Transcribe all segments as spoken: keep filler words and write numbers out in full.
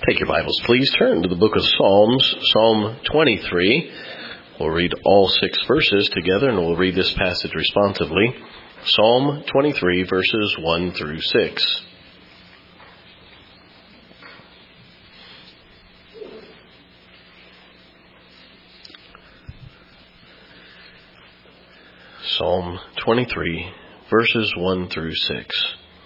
Take your Bibles, please. Turn to the book of Psalms, Psalm twenty-three. We'll read all six verses together, and we'll read this passage responsively. Psalm twenty-three, verses one through six. Psalm twenty-three, verses one through six.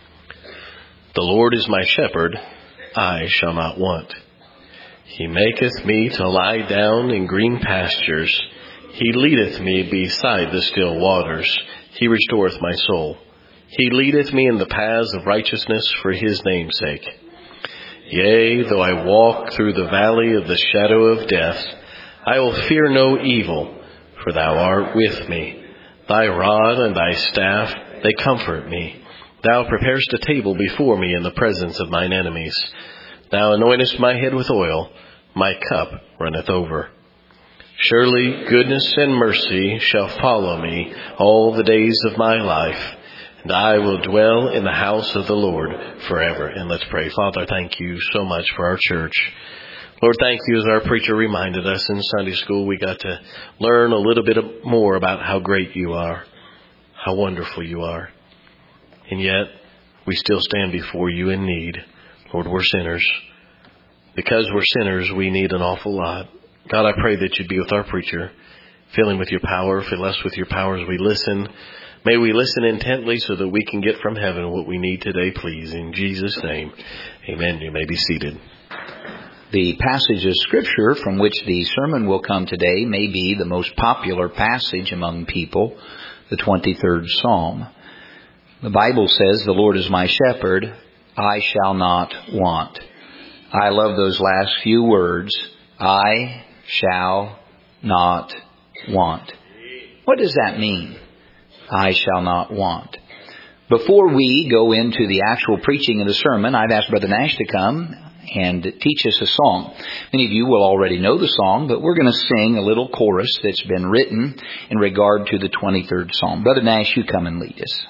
The Lord is my shepherd, I shall not want. He maketh me to lie down in green pastures. He leadeth me beside the still waters. He restoreth my soul. He leadeth me in the paths of righteousness for his name's sake. Yea, though I walk through the valley of the shadow of death, I will fear no evil, for thou art with me. Thy rod and thy staff, they comfort me. Thou preparest a table before me in the presence of mine enemies. Thou anointest my head with oil, my cup runneth over. Surely goodness and mercy shall follow me all the days of my life, and I will dwell in the house of the Lord forever. And let's pray. Father, thank you so much for our church. Lord, thank you, as our preacher reminded us in Sunday school, we got to learn a little bit more about how great you are, how wonderful you are. And yet, we still stand before you in need. Lord, we're sinners. Because we're sinners, we need an awful lot. God, I pray that you'd be with our preacher. Fill him with your power. Fill us with your power as we listen. May we listen intently so that we can get from heaven what we need today, please. In Jesus' name, amen. You may be seated. The passage of Scripture from which the sermon will come today may be the most popular passage among people, the twenty-third Psalm. The Bible says, the Lord is my shepherd, I shall not want. I love those last few words, I shall not want. What does that mean? I shall not want. Before we go into the actual preaching of the sermon, I've asked Brother Nash to come and teach us a song. Many of you will already know the song, but we're going to sing a little chorus that's been written in regard to the twenty-third Psalm. Brother Nash, you come and lead us.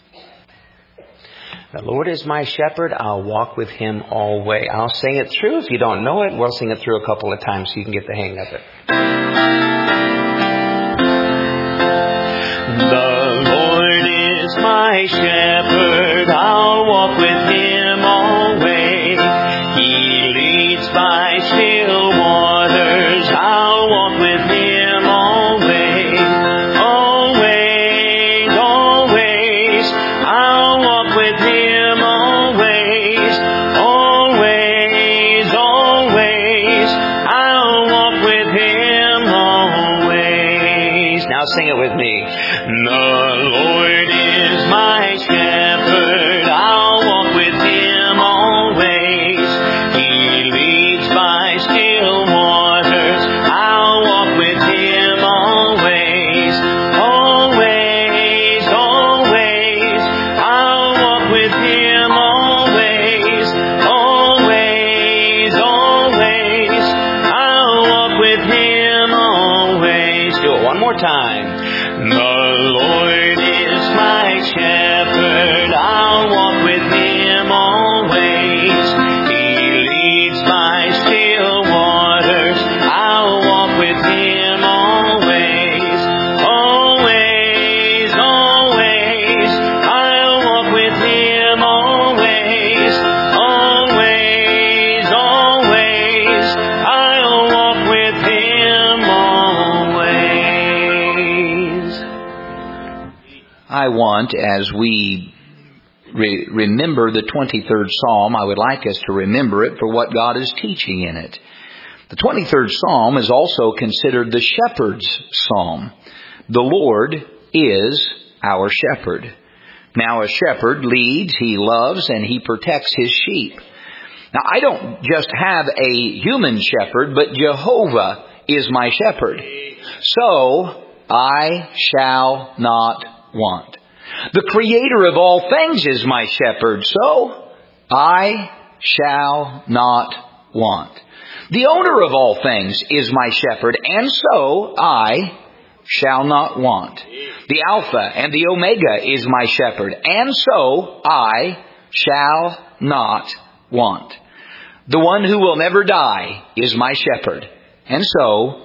The Lord is my shepherd, I'll walk with him always. I'll sing it through. If you don't know it, we'll sing it through a couple of times so you can get the hang of it. The Lord is my shepherd, I'll walk with him always. He leads by still waters, I'll walk with him always. Always, always, I'll walk with him always. Always, always, I'll walk with him always. Now sing it with me. The Lord is my shepherd, I'll walk with him always. He leads by still waters, I'll walk with him always. Always, always, I'll walk with him always. Always, always, I'll walk with him always. Do it one more time. The Lord is my shepherd, I'll walk with him always. He leads by still waters, I'll walk with him always. Always, always, I'll walk with him always. Always, always, I'll walk with him always. I want, as we re- remember the twenty-third Psalm, I would like us to remember it for what God is teaching in it. The twenty-third Psalm is also considered the shepherd's psalm. The Lord is our shepherd. Now a shepherd leads, he loves, and he protects his sheep. Now I don't just have a human shepherd, but Jehovah is my shepherd. So I shall not want. The Creator of all things is my shepherd, so I shall not want. The owner of all things is my shepherd, and so I shall not want. The Alpha and the Omega is my shepherd, and so I shall not want. The one who will never die is my shepherd, and so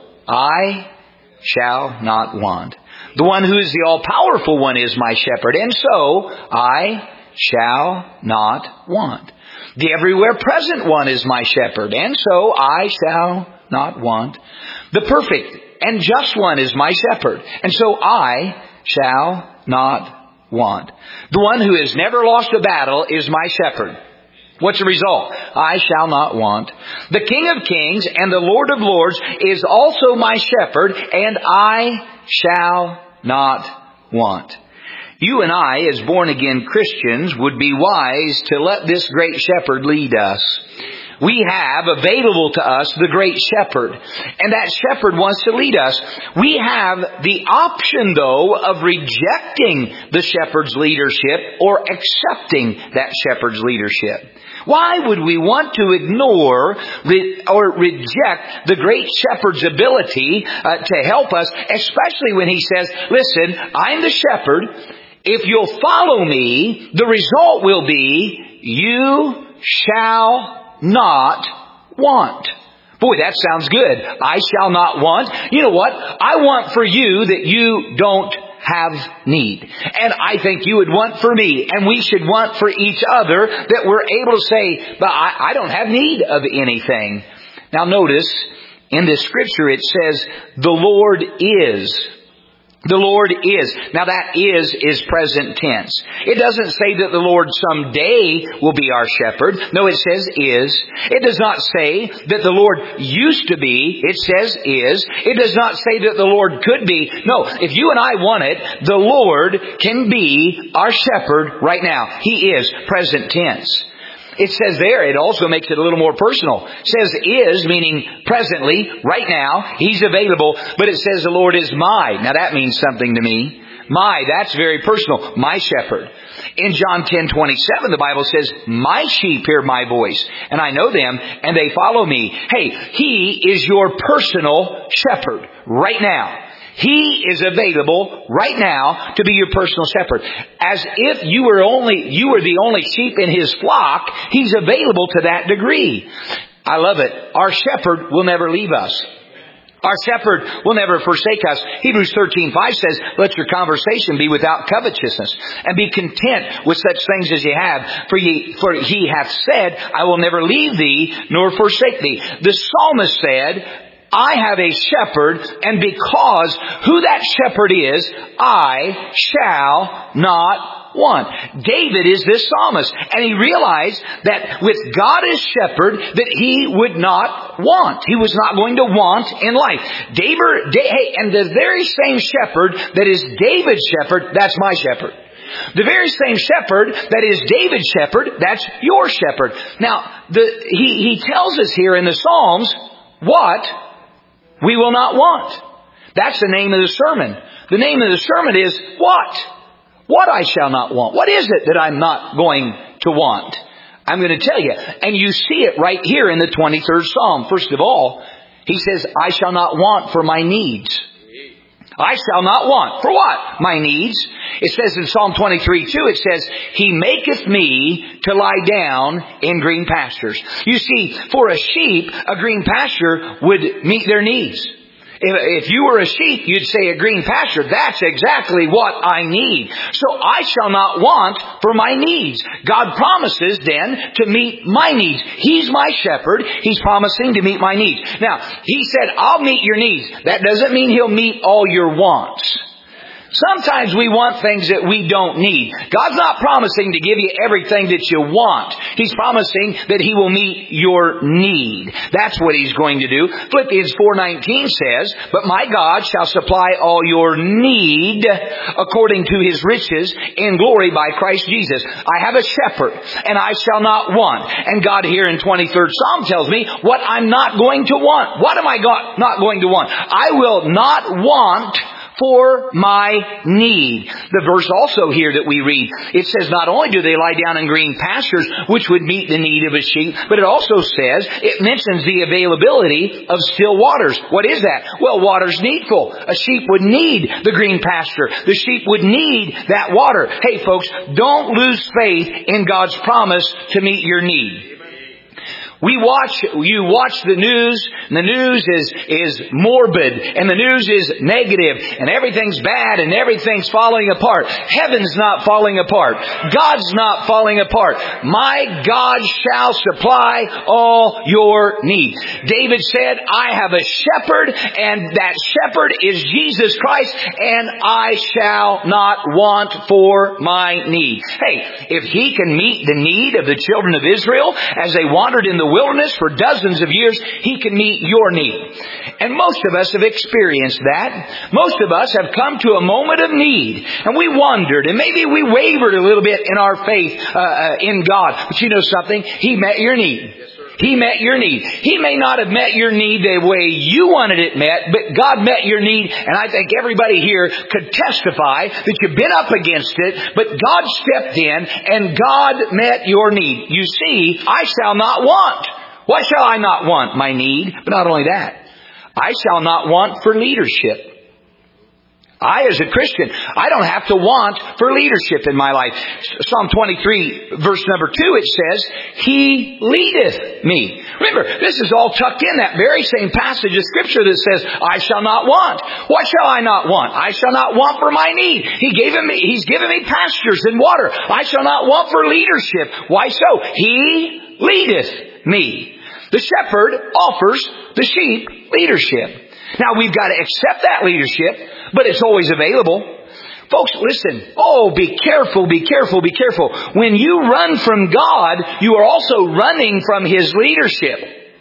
I shall not want. The one who is the all-powerful one is my shepherd, and so I shall not want. The everywhere present one is my shepherd, and so I shall not want. The perfect and just one is my shepherd, and so I shall not want. The one who has never lost a battle is my shepherd. What's the result? I shall not want. The King of Kings and the Lord of Lords is also my shepherd, and I shall not want. You and I, as born-again Christians, would be wise to let this great shepherd lead us. We have available to us the great shepherd, and that shepherd wants to lead us. We have the option, though, of rejecting the shepherd's leadership or accepting that shepherd's leadership. Why would we want to ignore or reject the great shepherd's ability uh, to help us, especially when he says, listen, I'm the shepherd. If you'll follow me, the result will be you shall not want. Boy, that sounds good. I shall not want. You know what? I want for you that you don't have need. And I think you would want for me, and we should want for each other, that we're able to say, but I, I don't have need of anything. Now notice, in this scripture it says, the Lord is. The Lord is. Now that is, is present tense. It doesn't say that the Lord someday will be our shepherd. No, it says is. It does not say that the Lord used to be. It says is. It does not say that the Lord could be. No, if you and I want it, the Lord can be our shepherd right now. He is present tense. It says there, it also makes it a little more personal. It says is, meaning presently, right now, He's available. But it says the Lord is my. Now that means something to me. My, that's very personal. My shepherd. In John ten twenty-seven, the Bible says, my sheep hear my voice, and I know them, and they follow me. Hey, He is your personal shepherd right now. He is available right now to be your personal shepherd. As if you were only, you were the only sheep in His flock, He's available to that degree. I love it. Our shepherd will never leave us. Our shepherd will never forsake us. Hebrews thirteen five says, let your conversation be without covetousness, and be content with such things as you have. For ye, for He hath said, I will never leave thee nor forsake thee. The psalmist said, I have a shepherd, and because who that shepherd is, I shall not want. David is this psalmist, and he realized that with God as shepherd, that he would not want. He was not going to want in life. David, hey, and the very same shepherd that is David's shepherd, that's my shepherd. The very same shepherd that is David's shepherd, that's your shepherd. Now, the, he, he tells us here in the Psalms what we will not want. That's the name of the sermon. The name of the sermon is what? What I shall not want. What is it that I'm not going to want? I'm going to tell you. And you see it right here in the twenty-third Psalm. First of all, he says, I shall not want for my needs. I shall not want. For what? My needs. It says in Psalm twenty-three two, it says, He maketh me to lie down in green pastures. You see, for a sheep, a green pasture would meet their needs. If, if you were a sheep, you'd say a green pasture. That's exactly what I need. So I shall not want for my needs. God promises then to meet my needs. He's my shepherd. He's promising to meet my needs. Now, He said, I'll meet your needs. That doesn't mean He'll meet all your wants. Sometimes we want things that we don't need. God's not promising to give you everything that you want. He's promising that He will meet your need. That's what He's going to do. Philippians four nineteen says, But my God shall supply all your need according to His riches in glory by Christ Jesus. I have a shepherd, and I shall not want. And God here in twenty-third Psalm tells me what I'm not going to want. What am I not going to want? I will not want for my need. The verse also here that we read, it says not only do they lie down in green pastures, which would meet the need of a sheep, but it also says, it mentions the availability of still waters. What is that? Well, water's needful. A sheep would need the green pasture. The sheep would need that water. Hey folks, don't lose faith in God's promise to meet your need. We watch, you watch the news, and the news is, is morbid, and the news is negative, and everything's bad, and everything's falling apart. Heaven's not falling apart. God's not falling apart. My God shall supply all your needs. David said, I have a shepherd, and that shepherd is Jesus Christ, and I shall not want for my need. Hey, if He can meet the need of the children of Israel as they wandered in the wilderness for dozens of years, He can meet your need. And most of us have experienced that. Most of us have come to a moment of need, and we wondered, and maybe we wavered a little bit in our faith uh, uh, in God. But you know something? He met your need. He met your need. He may not have met your need the way you wanted it met, but God met your need, and I think everybody here could testify that you've been up against it, but God stepped in, and God met your need. You see, I shall not want. Why shall I not want my need? But not only that, I shall not want for leadership. I, as a Christian, I don't have to want for leadership in my life. Psalm twenty-three, verse number two, it says, He leadeth me. Remember, this is all tucked in that very same passage of Scripture that says, I shall not want. What shall I not want? I shall not want for my need. He gave me, He's given me pastures and water. I shall not want for leadership. Why so? He leadeth me. The shepherd offers the sheep leadership. Now, we've got to accept that leadership, but it's always available. Folks, listen. Oh, be careful, be careful, be careful. When you run from God, you are also running from His leadership.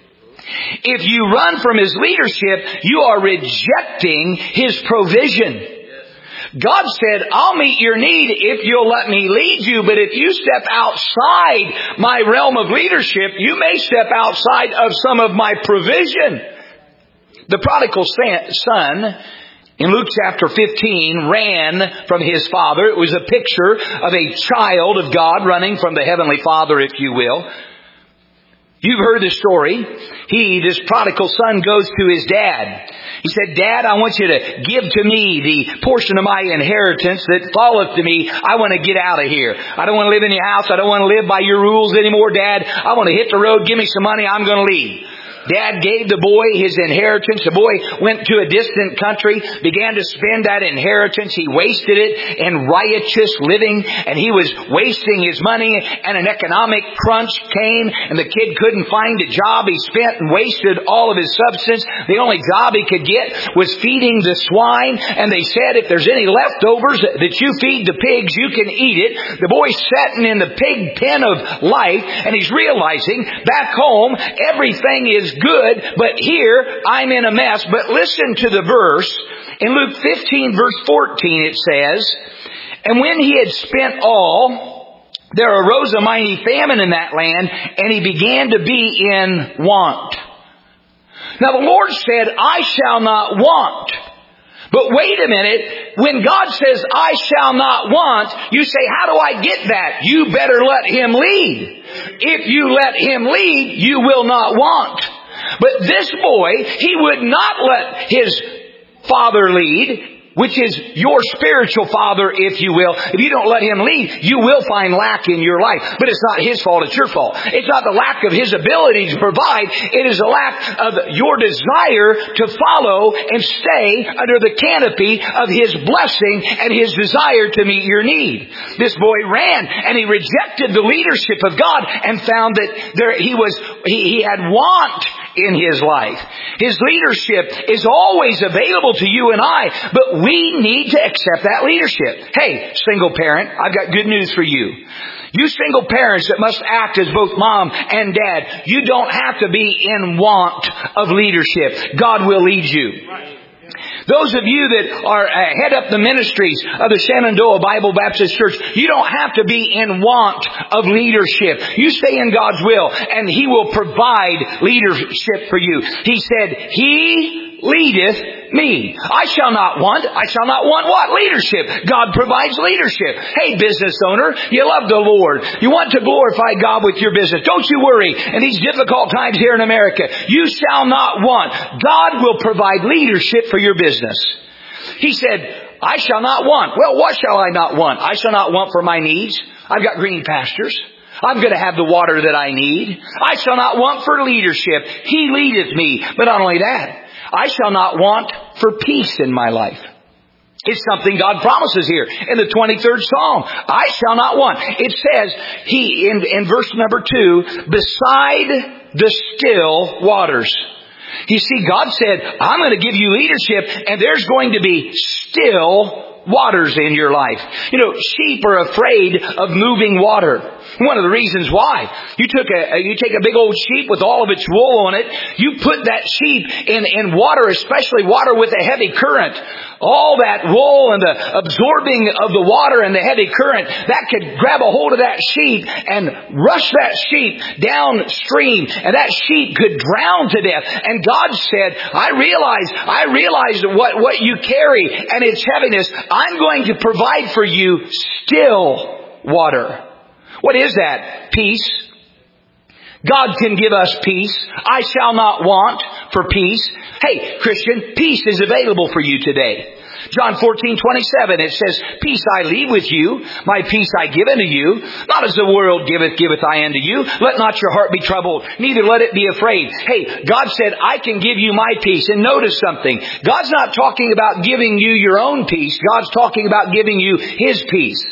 If you run from His leadership, you are rejecting His provision. God said, I'll meet your need if you'll let me lead you, but if you step outside my realm of leadership, you may step outside of some of my provision. The prodigal son, in Luke chapter fifteen, ran from his father. It was a picture of a child of God running from the Heavenly Father, if you will. You've heard the story. He, this prodigal son, goes to his dad. He said, Dad, I want you to give to me the portion of my inheritance that falleth to me. I want to get out of here. I don't want to live in your house. I don't want to live by your rules anymore, Dad. I want to hit the road. Give me some money. I'm going to leave. Dad gave the boy his inheritance. The boy went to a distant country, began to spend that inheritance. He wasted it in riotous living, and he was wasting his money, and an economic crunch came, and the kid couldn't find a job. He spent and wasted all of his substance. The only job he could get was feeding the swine, and they said, if there's any leftovers that you feed the pigs, you can eat it. The boy's sitting in the pig pen of life, and he's realizing back home everything is good, but here I'm in a mess. But listen to the verse. In Luke fifteen, verse fourteen, it says, And when he had spent all, there arose a mighty famine in that land, and he began to be in want. Now the Lord said, I shall not want. But wait a minute, when God says, I shall not want, you say, how do I get that? You better let Him lead. If you let Him lead, you will not want. But this boy, he would not let his father lead, which is your spiritual father, if you will. If you don't let him lead, you will find lack in your life. But it's not his fault, it's your fault. It's not the lack of his ability to provide. It is a lack of your desire to follow and stay under the canopy of his blessing and his desire to meet your need. This boy ran, and he rejected the leadership of God and found that there he was he, he had want in his life. His leadership is always available to you and I, but we need to accept that leadership. Hey, single parent, I've got good news for you. You single parents that must act as both mom and dad, you don't have to be in want of leadership. God will lead you. Those of you that are uh, head up the ministries of the Shenandoah Bible Baptist Church, you don't have to be in want of leadership. You stay in God's will, and He will provide leadership for you. He said, He leadeth me. I shall not want. I shall not want what? Leadership. God provides leadership. Hey, business owner, you love the Lord. You want to glorify God with your business. Don't you worry. In these difficult times here in America, you shall not want. God will provide leadership for your business. He said, I shall not want. Well, what shall I not want? I shall not want for my needs. I've got green pastures. I'm going to have the water that I need. I shall not want for leadership. He leadeth me. But not only that, I shall not want for peace in my life. It's something God promises here in the twenty-third Psalm. I shall not want. It says, He, in, in verse number two, beside the still waters. You see, God said, I'm going to give you leadership, and there's going to be still waters in your life. You know, sheep are afraid of moving water. One of the reasons why. You took a, you take a big old sheep with all of its wool on it. You put that sheep in, in water, especially water with a heavy current. All that wool and the absorbing of the water and the heavy current, that could grab a hold of that sheep and rush that sheep downstream, and that sheep could drown to death. And God said, I realize, I realize what, what you carry and its heaviness. I'm going to provide for you still water. What is that? Peace. God can give us peace. I shall not want for peace. Hey, Christian, peace is available for you today. John fourteen twenty-seven, it says, Peace I leave with you, my peace I give unto you. Not as the world giveth, giveth I unto you. Let not your heart be troubled, neither let it be afraid. Hey, God said, I can give you my peace. And notice something. God's not talking about giving you your own peace. God's talking about giving you His peace.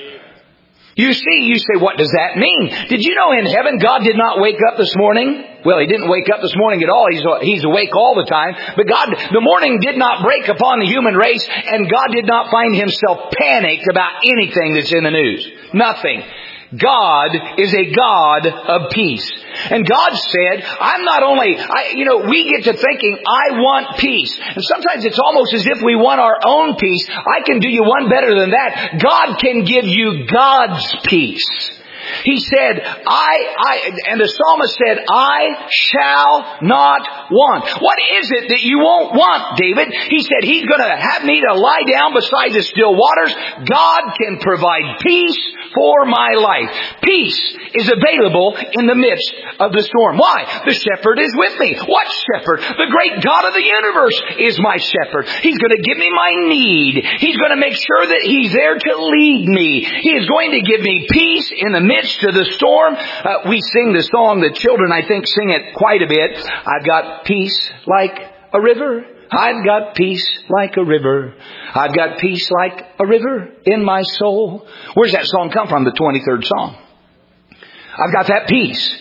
You see, you say, what does that mean? Did you know in heaven God did not wake up this morning? Well, He didn't wake up this morning at all. He's, he's awake all the time. But God, the morning did not break upon the human race, and God did not find Himself panicked about anything that's in the news. Nothing. God is a God of peace. And God said, I'm not only, I, you know, we get to thinking, I want peace. And sometimes it's almost as if we want our own peace. I can do you one better than that. God can give you God's peace. He said, I, I, and the psalmist said, I shall not want. What is it that you won't want, David? He said, He's going to have me to lie down beside the still waters. God can provide peace for my life. Peace is available in the midst of the storm. Why? The shepherd is with me. What shepherd? The great God of the universe is my shepherd. He's going to give me my need. He's going to make sure that He's there to lead me. He is going to give me peace in the midst to the storm. Uh, we sing the song, the children I think sing it quite a bit. I've got peace like a river. I've got peace like a river. I've got peace like a river in my soul. Where's that song come from? The twenty-third Psalm. I've got that peace.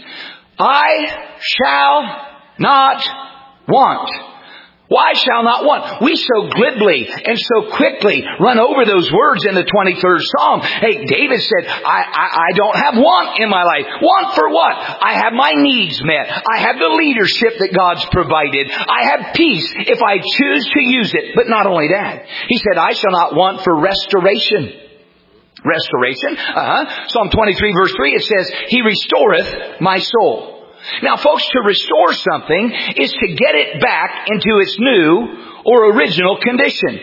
I shall not want. Why shall not want? We so glibly and so quickly run over those words in the twenty-third Psalm. Hey, David said, I, I, I don't have want in my life. Want for what? I have my needs met. I have the leadership that God's provided. I have peace if I choose to use it. But not only that. He said, I shall not want for restoration. Restoration? Uh-huh. Psalm twenty-three verse three, it says, He restoreth my soul. Now, folks, to restore something is to get it back into its new or original condition.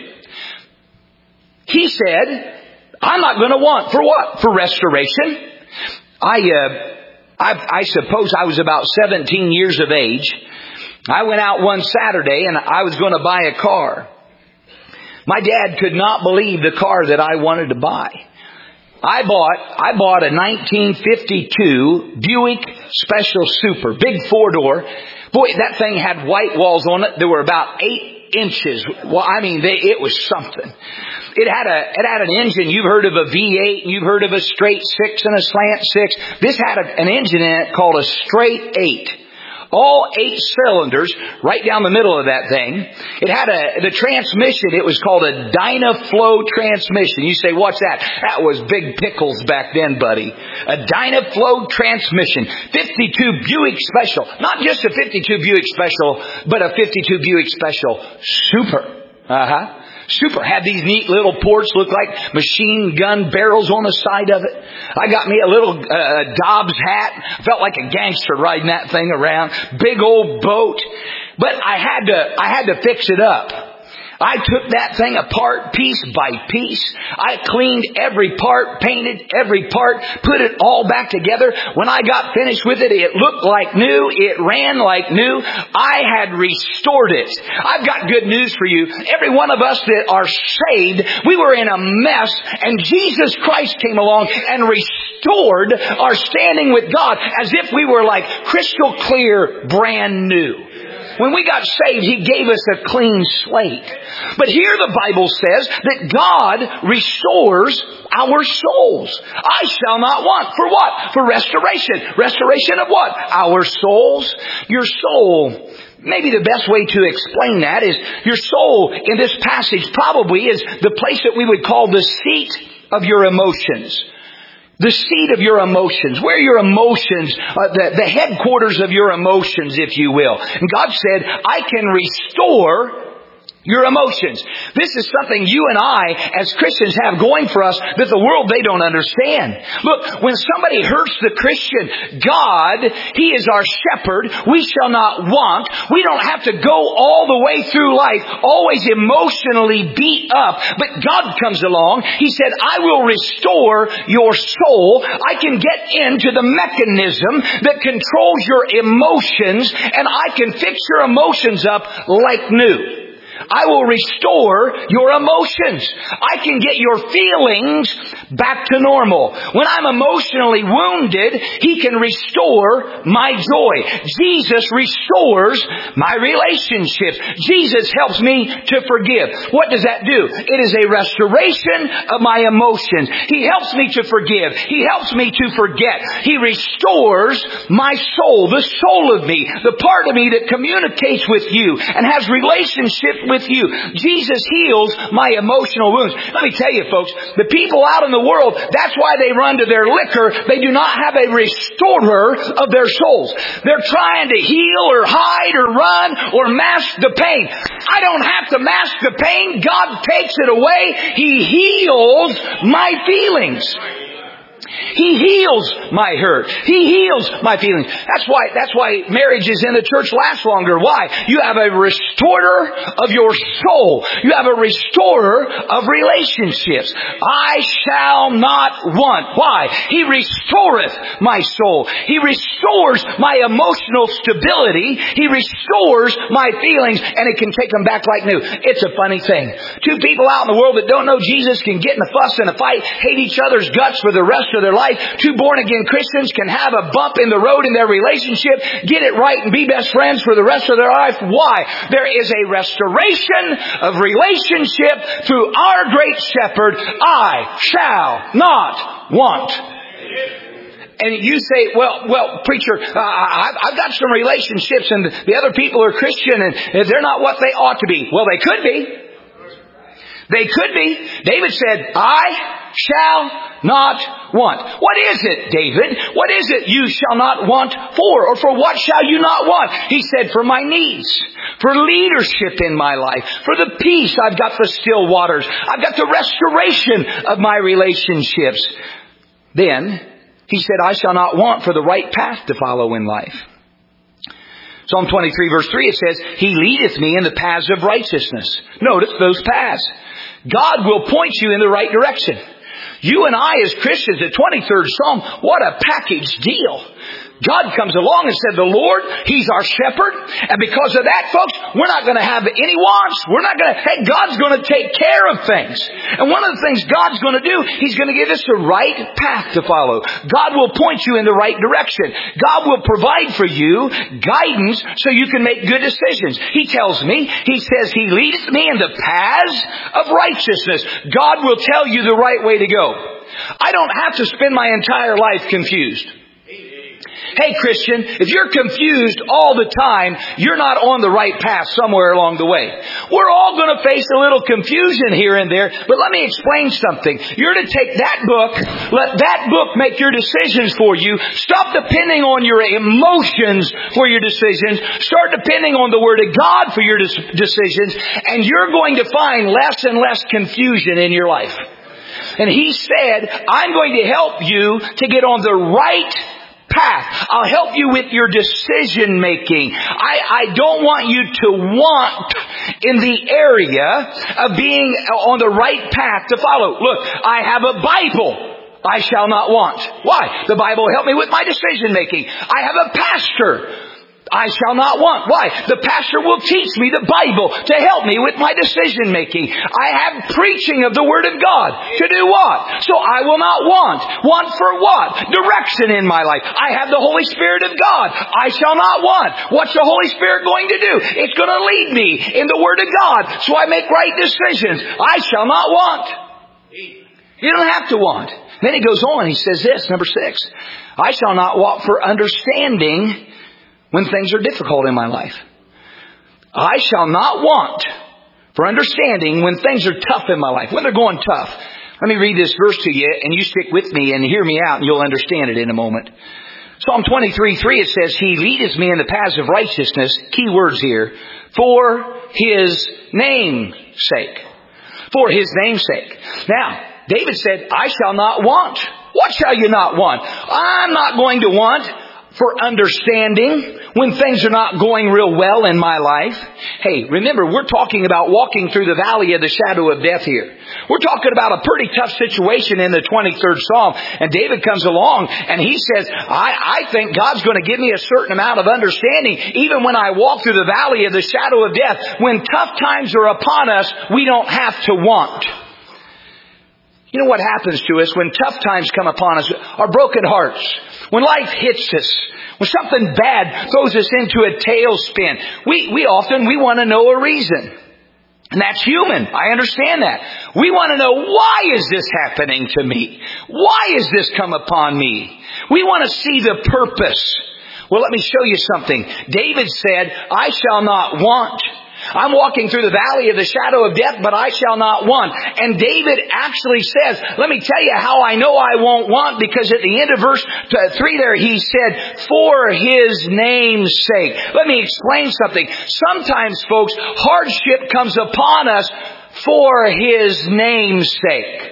He said, I'm not going to want for what? For restoration. I, uh, I, I suppose I was about seventeen years of age. I went out one Saturday and I was going to buy a car. My dad could not believe the car that I wanted to buy. I bought, I bought a nineteen fifty-two Buick Special Super, big four door. Boy, that thing had white walls on it. There were about eight inches. Well, I mean, they, it was something. It had a, it had an engine. You've heard of a V eight, and you've heard of a straight six and a slant six. This had a, an engine in it called a straight eight. All eight cylinders right down the middle of that thing. It had a, the transmission, it was called a Dynaflow transmission. You say, what's that? That was big pickles back then, buddy. A Dynaflow transmission. fifty-two Buick Special. Not just a fifty-two Buick Special, but a fifty-two Buick Special Super. Uh-huh. Super. Had these neat little ports, look like machine gun barrels on the side of it. I got me a little uh, Dobbs hat. Felt like a gangster riding that thing around. Big old boat. But I had to, I had to fix it up. I took that thing apart piece by piece. I cleaned every part, painted every part, put it all back together. When I got finished with it, it looked like new. It ran like new. I had restored it. I've got good news for you. Every one of us that are saved, we were in a mess, and Jesus Christ came along and restored our standing with God as if we were like crystal clear, brand new. When we got saved, He gave us a clean slate. But here the Bible says that God restores our souls. I shall not want. For what? For restoration. Restoration of what? Our souls. Your soul. Maybe the best way to explain that is your soul in this passage probably is the place that we would call the seat of your emotions. The seat of your emotions, where your emotions, uh, the, the headquarters of your emotions, if you will. And God said, I can restore your emotions. This is something you and I as Christians have going for us that the world, they don't understand. Look, when somebody hurts the Christian, God, He is our shepherd. We shall not want. We don't have to go all the way through life always emotionally beat up. But God comes along. He said, I will restore your soul. I can get into the mechanism that controls your emotions, and I can fix your emotions up like new. I will restore your emotions. I can get your feelings back to normal. When I'm emotionally wounded, He can restore my joy. Jesus restores my relationships. Jesus helps me to forgive. What does that do? It is a restoration of my emotions. He helps me to forgive. He helps me to forget. He restores my soul, the soul of me, the part of me that communicates with you and has relationship with you. Jesus heals my emotional wounds. Let me tell you, folks, the people out in the world, that's why they run to their liquor. They do not have a restorer of their souls. They're trying to heal or hide or run or mask the pain. I don't have to mask the pain. God takes it away. He heals my feelings. He heals my hurt. He heals my feelings. That's why, that's why marriages in the church last longer. Why? You have a restorer of your soul. You have a restorer of relationships. I shall not want. Why? He restoreth my soul. He restores my emotional stability. He restores my feelings, and it can take them back like new. It's a funny thing. Two people out in the world that don't know Jesus can get in a fuss and a fight, hate each other's guts for the rest of their life. Two born-again Christians can have a bump in the road in their relationship, get it right, and be best friends for the rest of their life. Why? There is a restoration of relationship through our great shepherd. I shall not want. And you say, well, well, preacher, uh, I've, I've got some relationships and the other people are Christian and they're not what they ought to be. Well, they could be. They could be. David said, I shall not want. What is it, David? What is it you shall not want for? Or for what shall you not want? He said, for my needs, for leadership in my life, for the peace. I've got the still waters. I've got the restoration of my relationships. Then he said, I shall not want for the right path to follow in life. Psalm twenty-three verse three, it says, He leadeth me in the paths of righteousness. Notice those paths. God will point you in the right direction. You and I as Christians, the twenty-third Psalm, what a package deal. God comes along and said, the Lord, He's our shepherd. And because of that, folks, we're not going to have any wants. We're not going to, hey, God's going to take care of things. And one of the things God's going to do, He's going to give us the right path to follow. God will point you in the right direction. God will provide for you guidance so you can make good decisions. He tells me, He says, He leadeth me in the paths of righteousness. God will tell you the right way to go. I don't have to spend my entire life confused. Hey, Christian, if you're confused all the time, you're not on the right path somewhere along the way. We're all going to face a little confusion here and there, but let me explain something. You're to take that book, let that book make your decisions for you. Stop depending on your emotions for your decisions. Start depending on the Word of God for your decisions, and you're going to find less and less confusion in your life. And He said, I'm going to help you to get on the right path. I'll help you with your decision making. I, I don't want you to want in the area of being on the right path to follow. Look, I have a Bible. I shall not want. Why? The Bible will help me with my decision making. I have a pastor. I shall not want. Why? The pastor will teach me the Bible to help me with my decision making. I have preaching of the Word of God to do what? So I will not want. Want for what? Direction in my life. I have the Holy Spirit of God. I shall not want. What's the Holy Spirit going to do? It's going to lead me in the Word of God so I make right decisions. I shall not want. You don't have to want. Then he goes on, he says this, number six. I shall not want for understanding when things are difficult in my life. I shall not want for understanding when things are tough in my life, when they're going tough. Let me read this verse to you, and you stick with me and hear me out, and you'll understand it in a moment. Psalm twenty-three three, it says, He leadeth me in the paths of righteousness, key words here, for His name's sake. For His name's sake. Now, David said, I shall not want. What shall you not want? I'm not going to want for understanding when things are not going real well in my life. Hey, remember, we're talking about walking through the valley of the shadow of death here. We're talking about a pretty tough situation in the twenty-third Psalm. And David comes along and he says, I, I think God's going to give me a certain amount of understanding even when I walk through the valley of the shadow of death. When tough times are upon us, we don't have to want. You know what happens to us when tough times come upon us? Our broken hearts. When life hits us. When something bad throws us into a tailspin. We, we often, we want to know a reason. And that's human. I understand that. We want to know, why is this happening to me? Why has this come upon me? We want to see the purpose. Well, let me show you something. David said, I shall not want. I'm walking through the valley of the shadow of death, but I shall not want. And David actually says, let me tell you how I know I won't want, because at the end of verse three there, he said, for His name's sake. Let me explain something. Sometimes, folks, hardship comes upon us for His name's sake.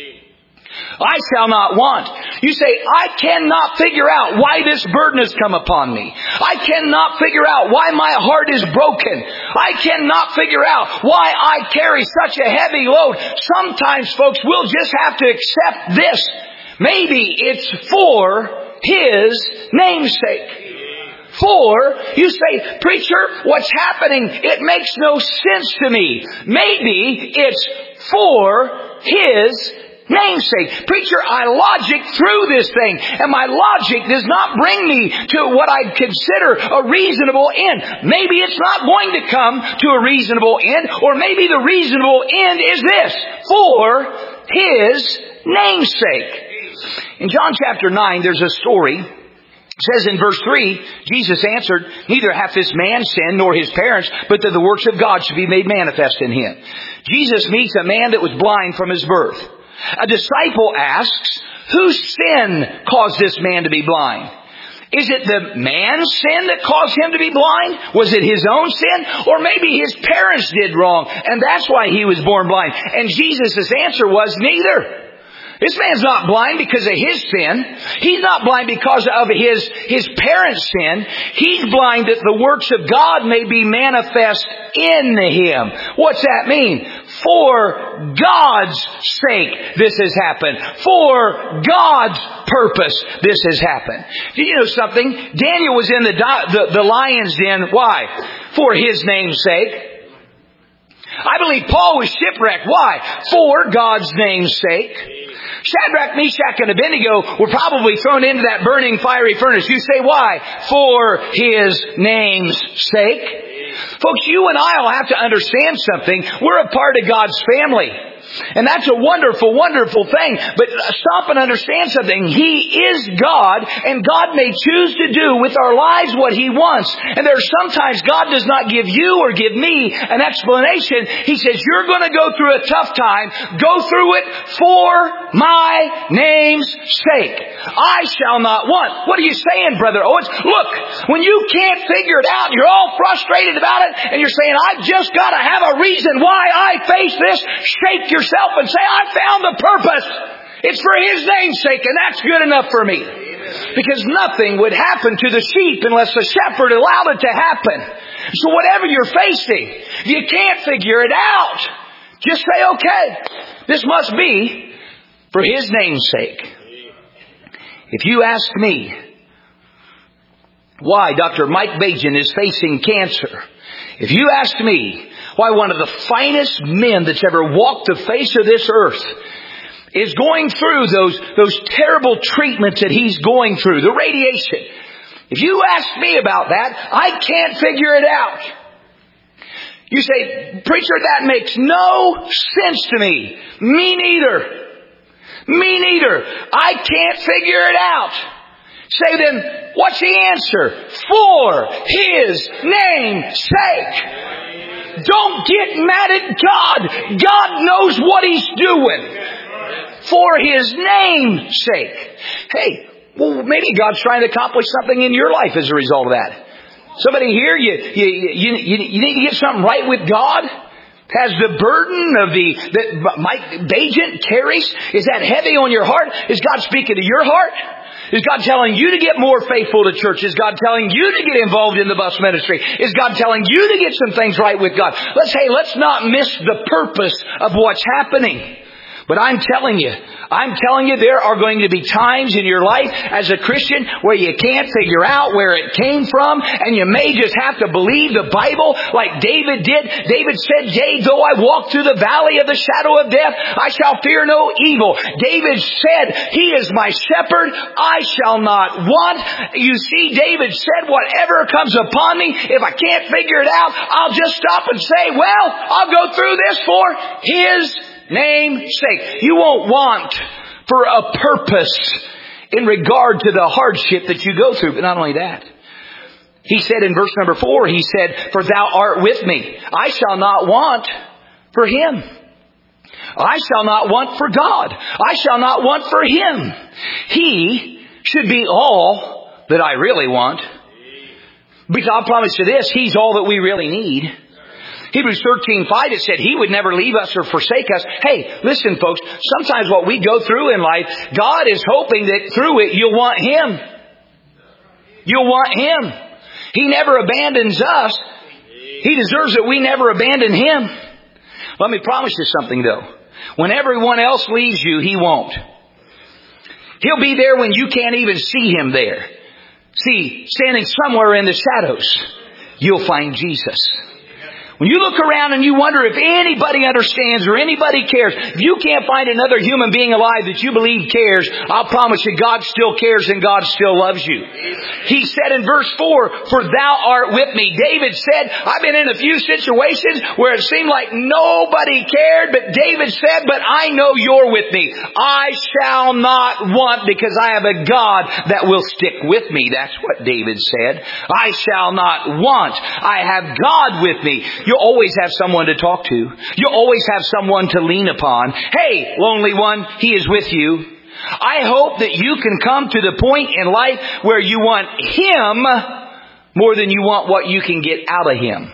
I shall not want. You say, I cannot figure out why this burden has come upon me. I cannot figure out why my heart is broken. I cannot figure out why I carry such a heavy load. Sometimes, folks, we'll just have to accept this. Maybe it's for His name's sake. For, you say, preacher, what's happening? It makes no sense to me. Maybe it's for His namesake. Preacher, I logic through this thing, and my logic does not bring me to what I'd consider a reasonable end. Maybe it's not going to come to a reasonable end, or maybe the reasonable end is this, for His namesake. In John chapter nine, there's a story. It says in verse three, Jesus answered, neither hath this man sinned nor his parents, but that the works of God should be made manifest in him. Jesus meets a man that was blind from his birth. A disciple asks, whose sin caused this man to be blind? Is it the man's sin that caused him to be blind? Was it his own sin? Or maybe his parents did wrong, and that's why he was born blind. And Jesus' answer was neither. This man's not blind because of his sin. He's not blind because of his, his parents' sin. He's blind that the works of God may be manifest in him. What's that mean? For God's sake, this has happened. For God's purpose, this has happened. Do you know something? Daniel was in the, the, the lion's den. Why? For His name's sake. I believe Paul was shipwrecked. Why? For God's name's sake. Shadrach, Meshach, and Abednego were probably thrown into that burning fiery furnace. You say, why? For His name's sake. Folks, you and I will have to understand something. We're a part of God's family. And that's a wonderful, wonderful thing. But stop and understand something. He is God, and God may choose to do with our lives what He wants. And there's sometimes God does not give you or give me an explanation. He says, you're going to go through a tough time. Go through it for my name's sake. I shall not want. What are you saying, Brother Owens? Look, when you can't figure it out, you're all frustrated about it, and you're saying, I've just got to have a reason why I face this. Shake your yourself and say, I found the purpose. It's for His name's sake, and that's good enough for me. Because nothing would happen to the sheep unless the shepherd allowed it to happen. So whatever you're facing, if you can't figure it out, just say, okay, this must be for His name's sake. If you ask me why Doctor Mike Bajan is facing cancer, if you ask me why one of the finest men that's ever walked the face of this earth is going through those, those terrible treatments that he's going through, the radiation, if you ask me about that, I can't figure it out. You say, preacher, that makes no sense to me. Me neither. Me neither. I can't figure it out. Say then, what's the answer? For His name's sake. Don't get mad at God. God knows what He's doing. For His name's sake. Hey, well, maybe God's trying to accomplish something in your life as a result of that. Somebody here, you, you, you, you, you need to get something right with God? Has the burden of the, that Mike Bajan carries, is that heavy on your heart? Is God speaking to your heart? Is God telling you to get more faithful to church? Is God telling you to get involved in the bus ministry? Is God telling you to get some things right with God? Let's, hey, let's not miss the purpose of what's happening. But I'm telling you, I'm telling you, there are going to be times in your life as a Christian where you can't figure out where it came from, and you may just have to believe the Bible like David did. David said, yea, though I walk through the valley of the shadow of death, I shall fear no evil. David said, He is my shepherd, I shall not want. You see, David said, whatever comes upon me, if I can't figure it out, I'll just stop and say, well, I'll go through this for His name's sake. You won't want for a purpose in regard to the hardship that you go through. But not only that, he said in verse number four, he said, for Thou art with me. I shall not want for Him. I shall not want for God. I shall not want for Him. He should be all that I really want. Because I'll promise you this, He's all that we really need. Hebrews thirteen five, it said He would never leave us or forsake us. Hey, listen folks, sometimes what we go through in life, God is hoping that through it you'll want Him. You'll want Him. He never abandons us. He deserves that we never abandon Him. Let me promise you something though. When everyone else leaves you, He won't. He'll be there when you can't even see Him there. See, standing somewhere in the shadows, you'll find Jesus. When you look around and you wonder if anybody understands or anybody cares, if you can't find another human being alive that you believe cares, I'll promise you God still cares and God still loves you. He said in verse four, for Thou art with me. David said, I've been in a few situations where it seemed like nobody cared, but David said, but I know You're with me. I shall not want because I have a God that will stick with me. That's what David said. I shall not want. I have God with me. You'll always have someone to talk to. You'll always have someone to lean upon. Hey, lonely one, He is with you. I hope that you can come to the point in life where you want Him more than you want what you can get out of Him.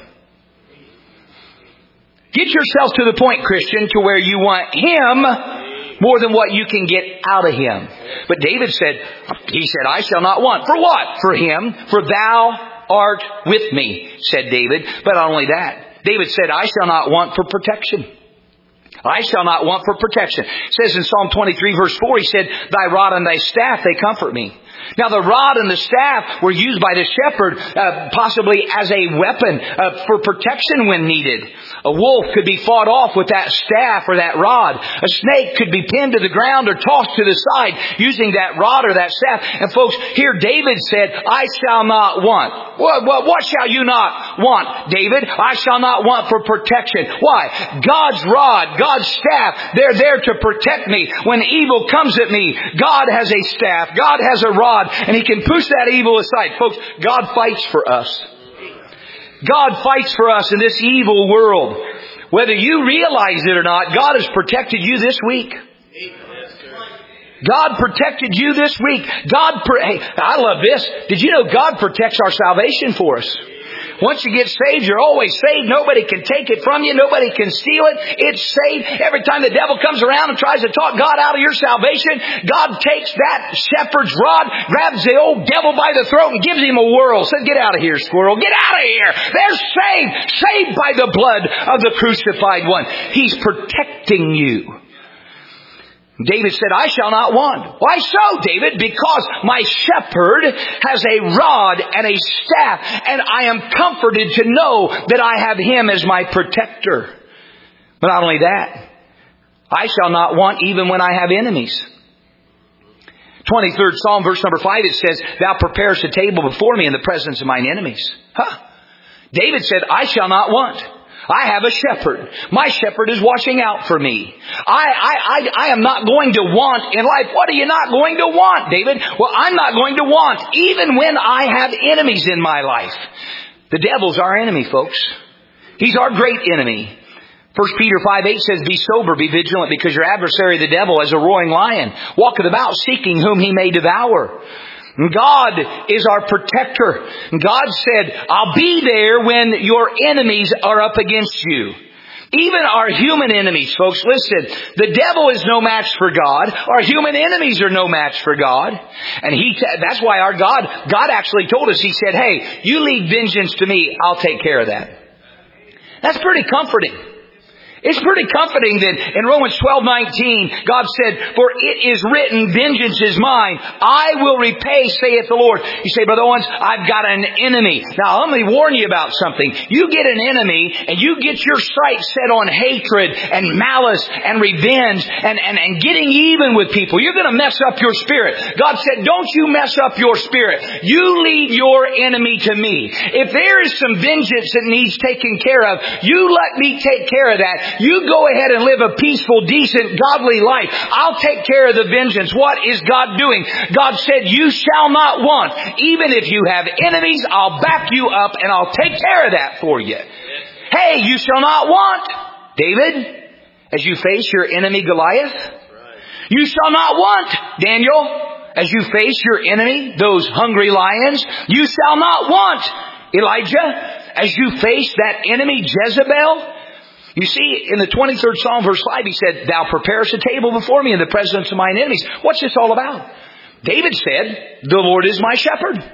Get yourself to the point, Christian, to where you want Him more than what you can get out of Him. But David said, he said, I shall not want. For what? For Him. For Thou art with me, said David. But not only that, David said, I shall not want for protection. I shall not want for protection. It says in Psalm twenty-three verse four, he said, Thy rod and Thy staff, they comfort me. Now the rod and the staff were used by the shepherd uh, possibly as a weapon uh, for protection when needed. A wolf could be fought off with that staff or that rod. A snake could be pinned to the ground or tossed to the side using that rod or that staff. And folks, here David said, I shall not want. What, what, what shall you not want, David? I shall not want for protection. Why? God's rod, God's staff, they're there to protect me. When evil comes at me, God has a staff. God has a rod, and He can push that evil aside. Folks, God fights for us. God fights for us in this evil world. Whether you realize it or not, God has protected you this week. God protected you this week. God, pro- hey, I love this. Did you know God protects our salvation for us? Once you get saved, you're always saved. Nobody can take it from you. Nobody can steal it. It's saved. Every time the devil comes around and tries to talk God out of your salvation, God takes that shepherd's rod, grabs the old devil by the throat and gives him a whirl. Says, get out of here, squirrel. Get out of here. They're saved. Saved by the blood of the crucified one. He's protecting you. David said, I shall not want. Why so, David? Because my shepherd has a rod and a staff, and I am comforted to know that I have him as my protector. But not only that, I shall not want even when I have enemies. twenty-third Psalm, verse number five, it says, Thou preparest a table before me in the presence of mine enemies. Huh. David said, I shall not want. I have a shepherd. My shepherd is watching out for me. I, I, I, I am not going to want in life. What are you not going to want, David? Well, I'm not going to want even when I have enemies in my life. The devil's our enemy, folks. He's our great enemy. First Peter five eight says, Be sober, be vigilant, because your adversary the devil, as a roaring lion, walketh about seeking whom he may devour. God is our protector. God said, I'll be there when your enemies are up against you. Even our human enemies, folks, listen, the devil is no match for God. Our human enemies are no match for God. And he, that's why our God, God actually told us, He said, hey, you leave vengeance to me, I'll take care of that. That's pretty comforting. It's pretty comforting that in Romans twelve nineteen, God said, For it is written, vengeance is mine. I will repay, saith the Lord. You say, Brother Owens, I've got an enemy. Now, let me warn you about something. You get an enemy and you get your sights set on hatred and malice and revenge and, and, and getting even with people. You're going to mess up your spirit. God said, don't you mess up your spirit. You leave your enemy to me. If there is some vengeance that needs taken care of, you let me take care of that. You go ahead and live a peaceful, decent, godly life. I'll take care of the vengeance. What is God doing? God said, you shall not want. Even if you have enemies, I'll back you up and I'll take care of that for you. Hey, you shall not want, David, as you face your enemy Goliath. You shall not want, Daniel, as you face your enemy, those hungry lions. You shall not want, Elijah, as you face that enemy Jezebel. You see, in the twenty-third Psalm, verse five, he said, Thou preparest a table before me in the presence of mine enemies. What's this all about? David said, The Lord is my shepherd.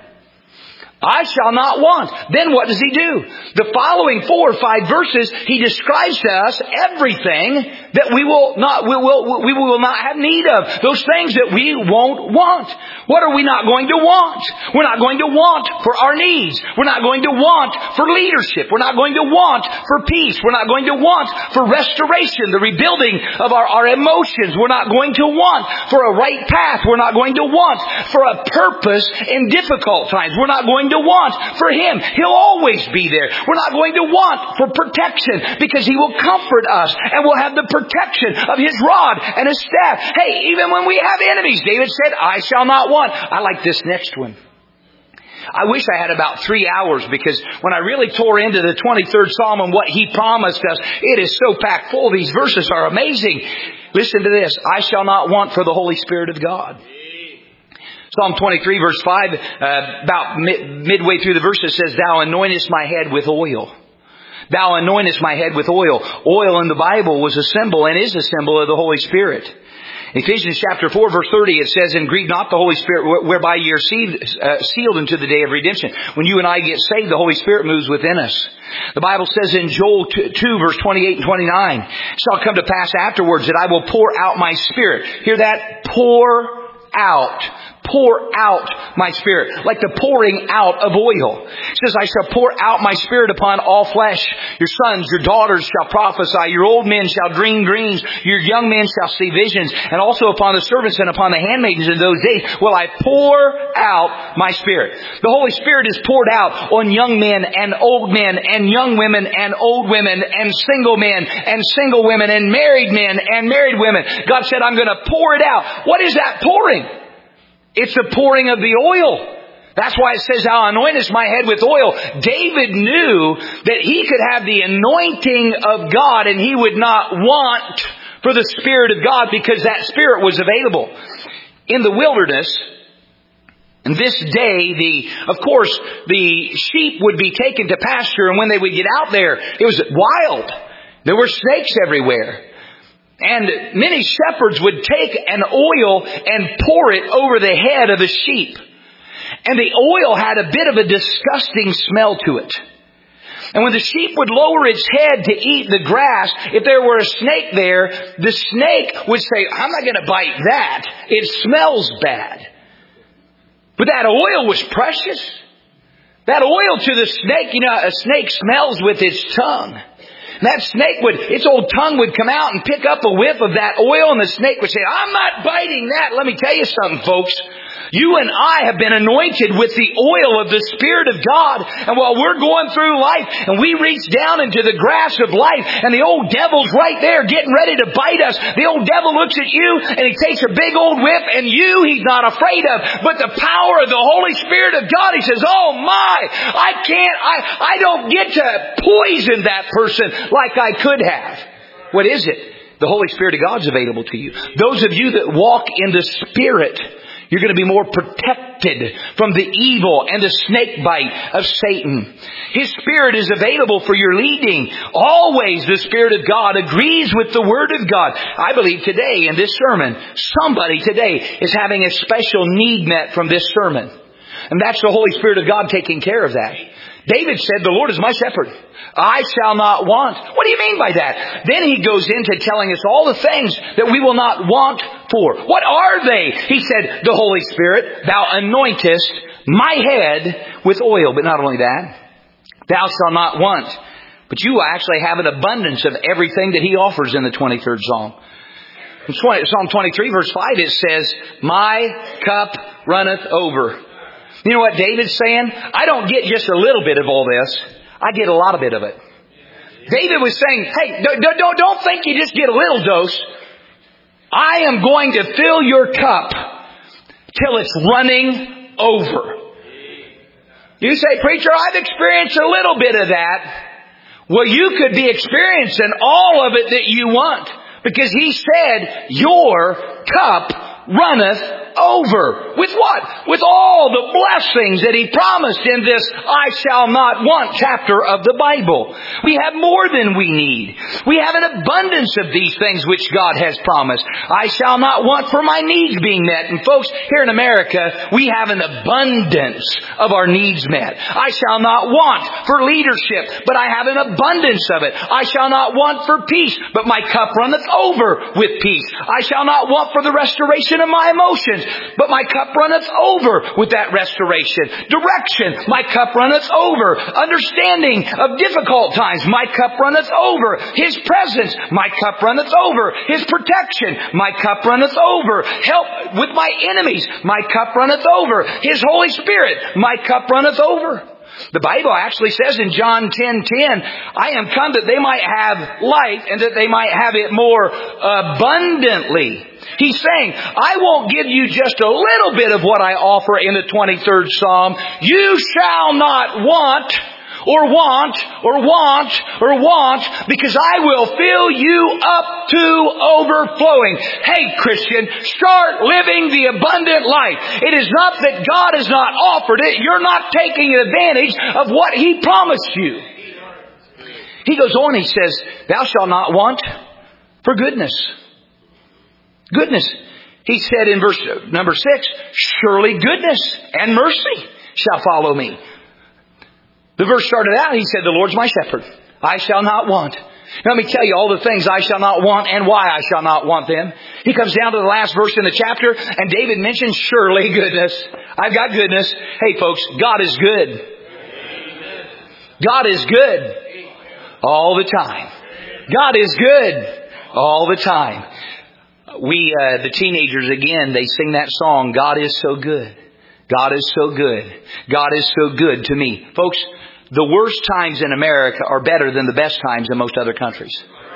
I shall not want. Then what does he do? The following four or five verses, he describes to us everything that we will not, we will, we will not have need of. Those things that we won't want. What are we not going to want? We're not going to want for our needs. We're not going to want for leadership. We're not going to want for peace. We're not going to want for restoration, the rebuilding of our, our emotions. We're not going to want for a right path. We're not going to want for a purpose in difficult times. We're not going to want for Him. He'll always be there. We're not going to want for protection because He will comfort us and we'll have the protection of His rod and His staff. Hey, even when we have enemies, David said, I shall not want. I like this next one. I wish I had about three hours because when I really tore into the twenty-third Psalm and what He promised us, it is so packed full. These verses are amazing. Listen to this. I shall not want for the Holy Spirit of God. Psalm twenty-three, verse five, uh, about mid, midway through the verse, it says, Thou anointest my head with oil. Thou anointest my head with oil. Oil in the Bible was a symbol and is a symbol of the Holy Spirit. Ephesians chapter four, verse thirty, it says, And grieve not the Holy Spirit, whereby ye are sealed, uh, sealed unto the day of redemption. When you and I get saved, the Holy Spirit moves within us. The Bible says in Joel two, verse twenty-eight and twenty-nine, It shall come to pass afterwards that I will pour out my Spirit. Hear that? Pour out. Pour out my Spirit, like the pouring out of oil. It says, I shall pour out my Spirit upon all flesh. Your sons, your daughters shall prophesy. Your old men shall dream dreams. Your young men shall see visions. And also upon the servants and upon the handmaidens in those days will I pour out my Spirit. The Holy Spirit is poured out on young men and old men and young women and old women and single men and single women and married men and married women. God said, I'm going to pour it out. What is that pouring? It's the pouring of the oil. That's why it says, Thou anointest my head with oil. David knew that he could have the anointing of God and he would not want for the Spirit of God because that Spirit was available. In the wilderness, And this day, the, of course, the sheep would be taken to pasture, and when they would get out there, it was wild. There were snakes everywhere. And many shepherds would take an oil and pour it over the head of the sheep. And the oil had a bit of a disgusting smell to it. And when the sheep would lower its head to eat the grass, if there were a snake there, the snake would say, I'm not going to bite that. It smells bad. But that oil was precious. That oil to the snake, you know, a snake smells with its tongue. And that snake would, its old tongue would come out and pick up a whiff of that oil, and the snake would say, I'm not biting that. Let me tell you something, folks. You and I have been anointed with the oil of the Spirit of God. And while we're going through life and we reach down into the grass of life and the old devil's right there getting ready to bite us, the old devil looks at you and he takes a big old whiff, and you he's not afraid of. But the power of the Holy Spirit of God, he says, oh my, I can't, I, I don't get to poison that person like I could have. What is it? The Holy Spirit of God's available to you. Those of you that walk in the Spirit, you're going to be more protected from the evil and the snake bite of Satan. His Spirit is available for your leading. Always the Spirit of God agrees with the Word of God. I believe today in this sermon, somebody today is having a special need met from this sermon. And that's the Holy Spirit of God taking care of that. David said, the Lord is my shepherd. I shall not want. What do you mean by that? Then he goes into telling us all the things that we will not want for. What are they? He said, the Holy Spirit, thou anointest my head with oil. But not only that, thou shalt not want. But you actually have an abundance of everything that he offers in the twenty-third Psalm. In Psalm twenty-three, verse five, it says, my cup runneth over. You know what David's saying? I don't get just a little bit of all this. I get a lot of it of it. David was saying, hey, don't, don't, don't think you just get a little dose. I am going to fill your cup till it's running over. You say, preacher, I've experienced a little bit of that. Well, you could be experiencing all of it that you want. Because he said, your cup runneth over. With what? With all the blessings that he promised in this I shall not want chapter of the Bible. We have more than we need. We have an abundance of these things which God has promised. I shall not want for my needs being met. And folks, here in America, we have an abundance of our needs met. I shall not want for leadership, but I have an abundance of it. I shall not want for peace, but my cup runneth over with peace. I shall not want for the restoration of my emotions, but my cup runneth over with that restoration. Direction, my cup runneth over. Understanding of difficult times, my cup runneth over. His presence, my cup runneth over. His protection, my cup runneth over. Help with my enemies, my cup runneth over. His Holy Spirit, my cup runneth over. The Bible actually says in John ten ten, I am come that they might have life and that they might have it more abundantly. He's saying, I won't give you just a little bit of what I offer in the twenty-third Psalm. You shall not want or want or want or want, because I will fill you up to overflowing. Hey, Christian, start living the abundant life. It is not that God has not offered it. You're not taking advantage of what He promised you. He goes on, he says, thou shalt not want for goodness. Goodness. He said in verse number six, surely goodness and mercy shall follow me. The verse started out, he said, the Lord's my shepherd. I shall not want. Now, let me tell you all the things I shall not want and why I shall not want them. He comes down to the last verse in the chapter, and David mentions surely goodness. I've got goodness. Hey, folks, God is good. God is good all the time. God is good all the time. We, uh, the teenagers, again, they sing that song, God is so good. God is so good. God is so good to me. Folks, the worst times in America are better than the best times in most other countries.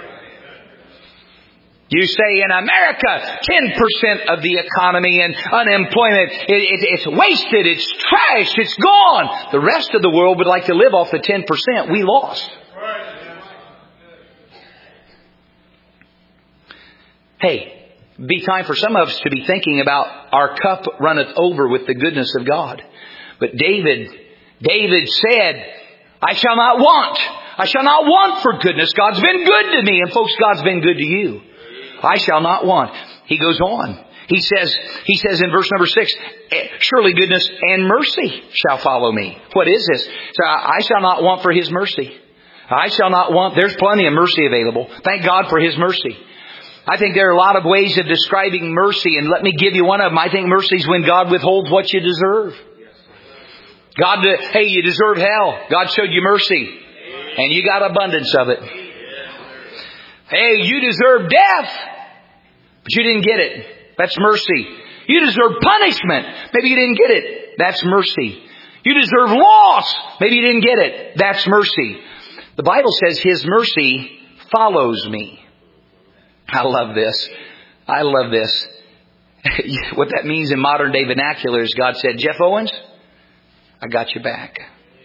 You say in America, ten percent of the economy and unemployment, it, it, it's wasted, it's trashed, it's gone. The rest of the world would like to live off the ten percent we lost. Hey, be time for some of us to be thinking about our cup runneth over with the goodness of God. But David, David said, I shall not want. I shall not want for goodness. God's been good to me. And folks, God's been good to you. I shall not want. He goes on. He says, he says in verse number six, surely goodness and mercy shall follow me. What is this? So I shall not want for His mercy. I shall not want. There's plenty of mercy available. Thank God for His mercy. I think there are a lot of ways of describing mercy, and let me give you one of them. I think mercy is when God withholds what you deserve. God, hey, you deserve hell. God showed you mercy, and you got abundance of it. Hey, you deserve death, but you didn't get it. That's mercy. You deserve punishment. Maybe you didn't get it. That's mercy. You deserve loss. Maybe you didn't get it. That's mercy. The Bible says His mercy follows me. I love this. I love this. What that means in modern day vernacular is God said, Jeff Owens, I got you back.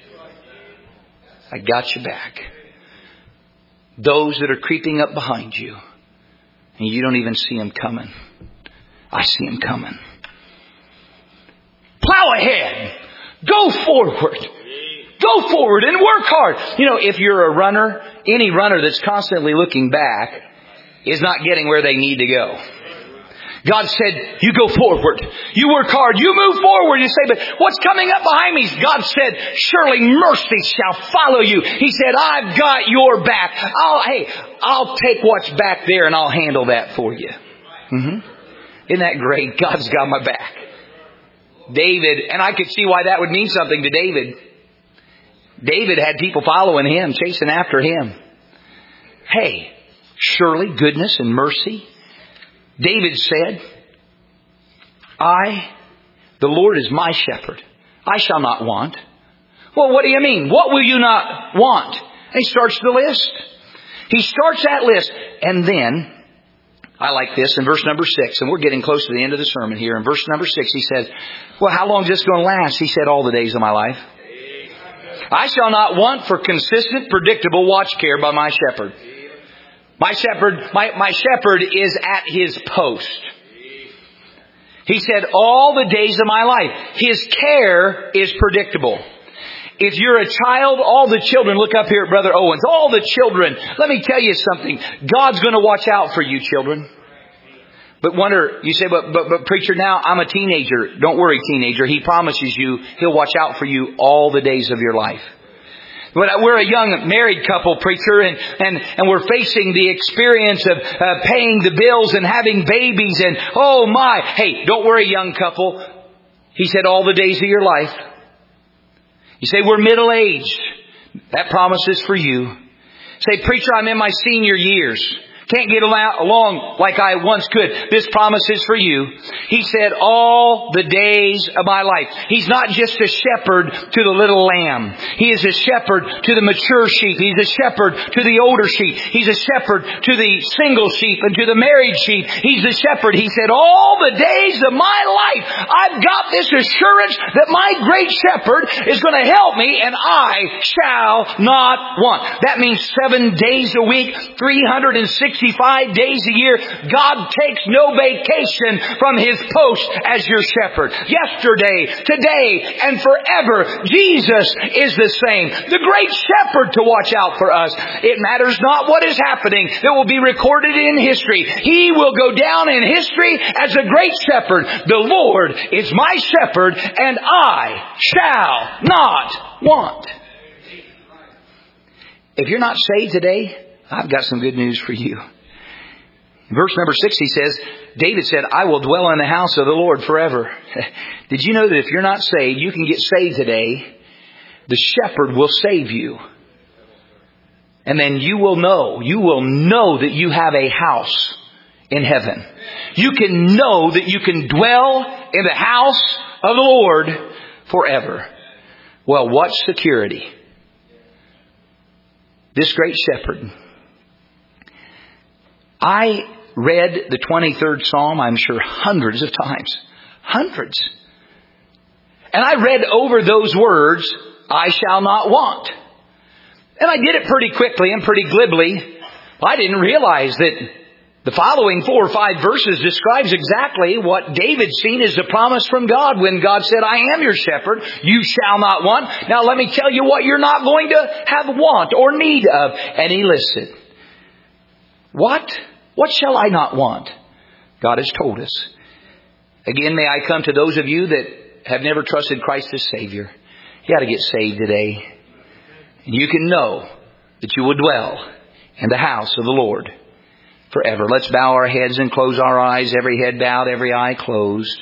I got you back. Those that are creeping up behind you, and you don't even see them coming. I see them coming. Plow ahead. Go forward. Go forward and work hard. You know, if you're a runner, any runner that's constantly looking back is not getting where they need to go. God said, you go forward. You work hard. You move forward. You say, but what's coming up behind me? God said, surely mercy shall follow you. He said, I've got your back. I'll, hey, I'll take what's back there and I'll handle that for you. Mm-hmm. Isn't that great? God's got my back. David, and I could see why that would mean something to David. David had people following him, chasing after him. Hey, surely goodness and mercy. David said, I, the Lord is my shepherd. I shall not want. Well, what do you mean? What will you not want? And he starts the list. He starts that list. And then, I like this in verse number six, and we're getting close to the end of the sermon here. In verse number six, he says, well, how long is this going to last? He said, all the days of my life. I shall not want for consistent, predictable watch care by my shepherd. My shepherd, my, my shepherd is at his post. He said, all the days of my life. His care is predictable. If you're a child, all the children, look up here at Brother Owens, all the children, let me tell you something. God's going to watch out for you, children. But wonder, you say, but, but, but preacher, now I'm a teenager. Don't worry, teenager. He promises you He'll watch out for you all the days of your life. We're a young married couple, preacher, and, and, and we're facing the experience of uh, paying the bills and having babies and, oh my. Hey, don't worry, young couple. He said, all the days of your life. You say, we're middle-aged. That promise is for you. Say, preacher, I'm in my senior years. Can't get along like I once could. This promise is for you. He said, all the days of my life. He's not just a shepherd to the little lamb. He is a shepherd to the mature sheep. He's a shepherd to the older sheep. He's a shepherd to the single sheep and to the married sheep. He's a shepherd. He said, all the days of my life, I've got this assurance that my great shepherd is going to help me and I shall not want. That means seven days a week, three hundred sixty-five days a year. God takes no vacation from His post as your shepherd. Yesterday, today, and forever, Jesus is the same. The great shepherd to watch out for us. It matters not what is happening. It will be recorded in history. He will go down in history as a great shepherd. The Lord is my shepherd, and I shall not want. If you're not saved today, I've got some good news for you. In verse number six, he says, David said, I will dwell in the house of the Lord forever. Did you know that if you're not saved, you can get saved today. The shepherd will save you. And then you will know, you will know that you have a house in heaven. You can know that you can dwell in the house of the Lord forever. Well, what security? This great shepherd. I read the twenty-third Psalm, I'm sure, hundreds of times. Hundreds. And I read over those words, I shall not want. And I did it pretty quickly and pretty glibly. I didn't realize that The following four or five verses describes exactly what David seen as a promise from God when God said, I am your shepherd, you shall not want. Now let me tell you what you're not going to have want or need of. And he listed, what? What shall I not want? God has told us. Again, may I come to those of you that have never trusted Christ as Savior. You got to get saved today. And you can know that you will dwell in the house of the Lord forever. Let's bow our heads and close our eyes. Every head bowed, every eye closed.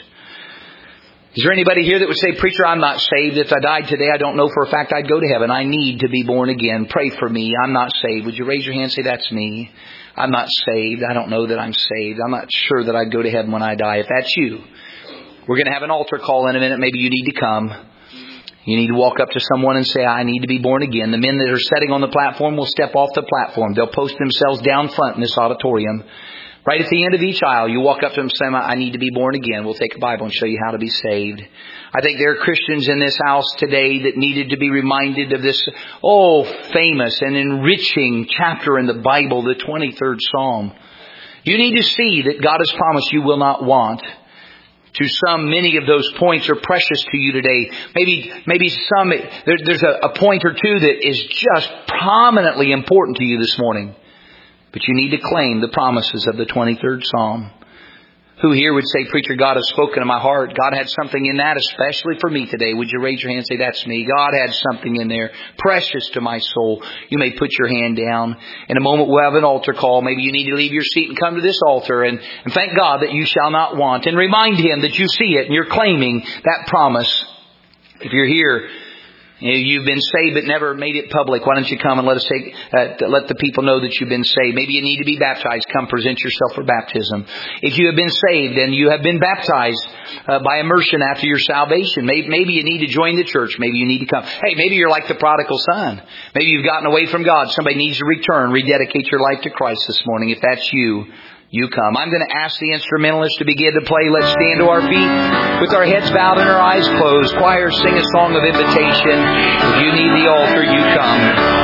Is there anybody here that would say, Preacher, I'm not saved. If I died today, I don't know for a fact I'd go to heaven. I need to be born again. Pray for me. I'm not saved. Would you raise your hand and say, that's me? I'm not saved. I don't know that I'm saved. I'm not sure that I'd go to heaven when I die. If that's you, we're going to have an altar call in a minute. Maybe you need to come. You need to walk up to someone and say, I need to be born again. The men that are sitting on the platform will step off the platform. They'll post themselves down front in this auditorium. Right at the end of each aisle, you walk up to them and say, I need to be born again. We'll take a Bible and show you how to be saved. I think there are Christians in this house today that needed to be reminded of this, oh, famous and enriching chapter in the Bible, the twenty-third Psalm. You need to see that God has promised you will not want. To some, many of those points are precious to you today. Maybe, maybe some, there, there's a, a point or two that is just prominently important to you this morning. But you need to claim the promises of the twenty-third Psalm. Who here would say, Preacher, God has spoken to my heart. God had something in that, especially for me today. Would you raise your hand and say, that's me. God had something in there, precious to my soul. You may put your hand down. In a moment, we'll have an altar call. Maybe you need to leave your seat and come to this altar and, and thank God that you shall not want. And remind Him that you see it and you're claiming that promise. If you're here, you've been saved but never made it public. Why don't you come and let us take, uh, let the people know that you've been saved. Maybe you need to be baptized. Come present yourself for baptism. If you have been saved and you have been baptized uh, by immersion after your salvation, maybe, maybe you need to join the church. Maybe you need to come. Hey, maybe you're like the prodigal son. Maybe you've gotten away from God. Somebody needs to return, rededicate your life to Christ this morning. If that's you, you come. I'm going to ask the instrumentalists to begin to play. Let's stand to our feet with our heads bowed and our eyes closed. Choir, sing a song of invitation. If you need the altar, you come.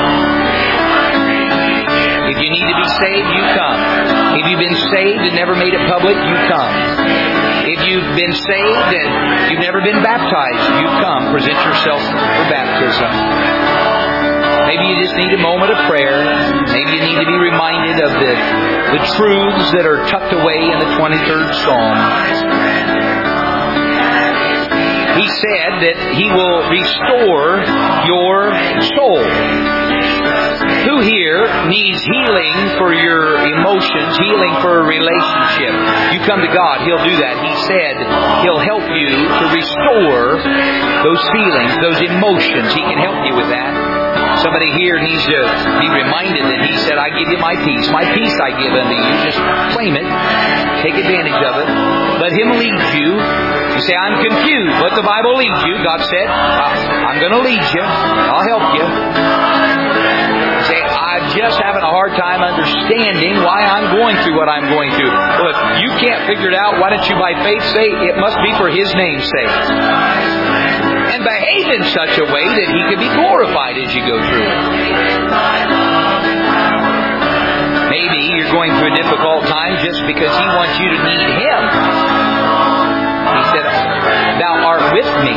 If you need to be saved, you come. If you've been saved and never made it public, you come. If you've been saved and you've never been baptized, you come. Present yourself for baptism. Maybe you just need a moment of prayer. Maybe you need to be reminded of the, the truths that are tucked away in the twenty-third Psalm. He said that He will restore your soul. Who here needs healing for your emotions, healing for a relationship? You come to God, He'll do that. He said He'll help you to restore those feelings, those emotions. He can help you with that. Somebody here needs to be reminded that He said, I give you my peace. My peace I give unto you. Just claim it. Take advantage of it. Let Him lead you. You say, I'm confused. Let the Bible lead you. God said, I'm going to lead you. I'll help you. You say, I'm just having a hard time understanding why I'm going through what I'm going through. Well, if you can't figure it out, why don't you by faith say, it must be for His name's sake. And behave in such a way that He can be glorified as you go through it. Maybe you're going through a difficult time just because He wants you to need Him. He said, Thou art with me.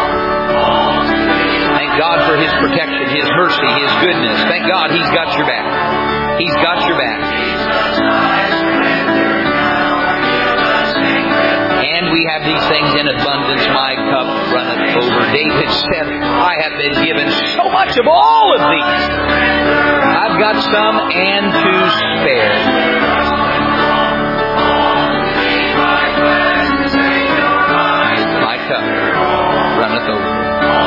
Thank God for His protection, His mercy, His goodness. Thank God He's got your back. He's got your back. And we have these things in abundance. My cup runneth over. David said, I have been given so much of all of these. I've got some and to spare. My cup runneth over.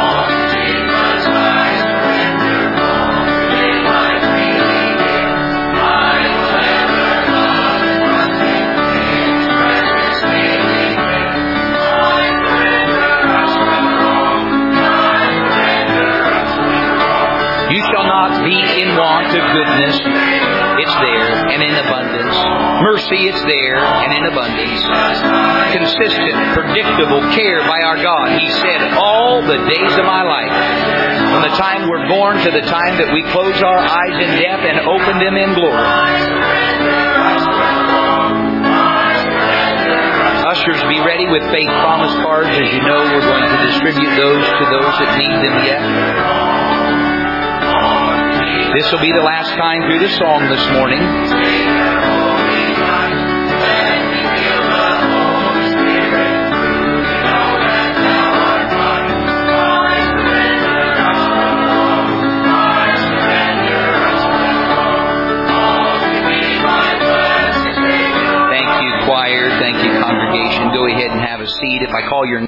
You shall not be in want of goodness. It's there and in abundance. Mercy, it's there and in abundance. Consistent, predictable care by our God. He said, all the days of my life, from the time we're born to the time that we close our eyes in death and open them in glory, Ushers, be ready with faith promise cards. As you know, we're going to distribute those to those that need them yet. This will be the last time through the song this morning. Thank you, choir. Thank you, congregation. Go ahead and have a seat. If I call your